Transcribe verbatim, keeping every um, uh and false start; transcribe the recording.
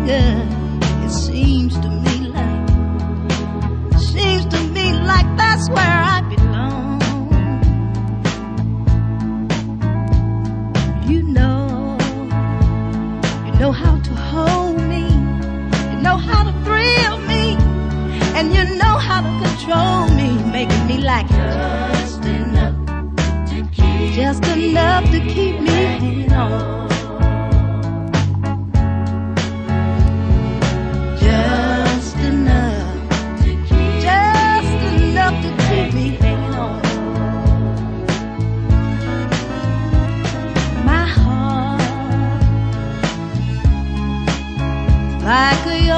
good. It seems to me like, seems to me like that's where I belong. You know, you know how to hold me, you know how to thrill me, and you know how to control me, making me like just enough to keep, just enough to keep me hanging on. Just enough to keep, just enough to keep me hanging on. My heart, like a